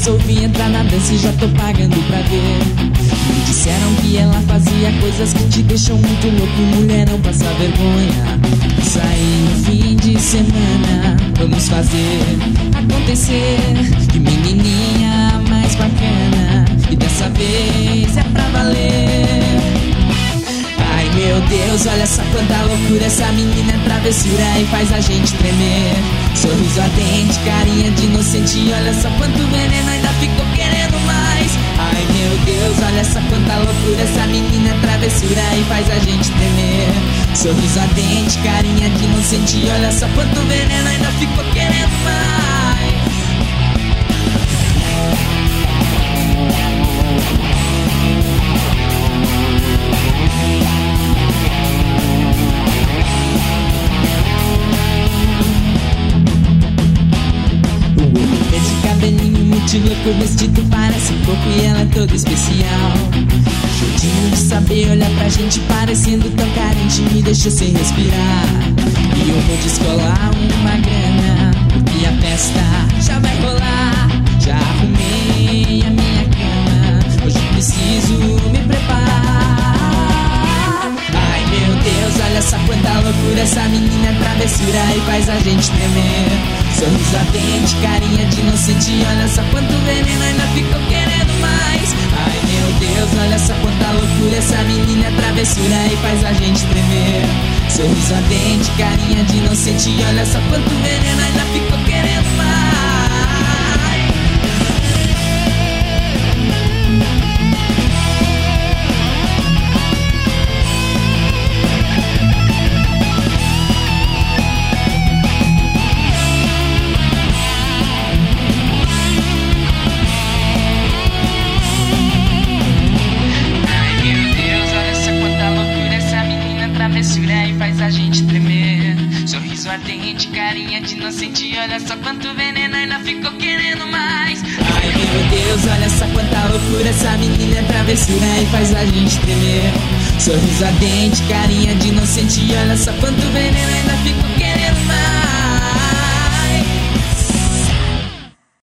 resolvi entrar na dança e já tô pagando pra ver. Me disseram que ela fazia coisas que te deixam muito louco, mulher, não passa vergonha. Sair no fim de semana, vamos fazer acontecer. Que menininha mais bacana, e dessa vez é pra valer. Ai meu Deus, olha só quanta loucura, essa menina é travessura e faz a gente tremer. Sorriso ardente, carinha de inocente, olha só quanto veneno, ainda ficou querendo mais. Ai meu Deus, olha só quanta loucura, essa menina é travessura e faz a gente tremer. Sorriso ardente, carinha de inocente, olha só quanto veneno, ainda ficou querendo mais. Cabelinho muito louco, vestido parece um pouco e ela é toda especial. Jeitinho de saber olhar pra gente, parecendo tão carente, me deixou sem respirar. E eu vou descolar uma grana, porque a festa já vai rolar. Já arrumei a minha cama, hoje preciso me preparar. Ai meu Deus, olha só quanta loucura, essa menina é travessura e faz a gente tremer. Sorriso ardente, carinha de inocente, olha só quanto veneno, ainda ficou querendo mais. Ai meu Deus, olha só quanta loucura, essa menina é travessura e faz a gente tremer. Sorriso ardente, carinha de inocente, olha só quanto veneno, ainda ficou querendo mais. E faz a gente tremer. Sorriso ardente, carinha de inocente, olha só quanto veneno, ainda ficou querendo mais. Ai meu Deus, olha só quanta loucura, essa menina é travessura e faz a gente tremer. Sorriso ardente, carinha de inocente, olha só quanto veneno, ainda ficou querendo mais.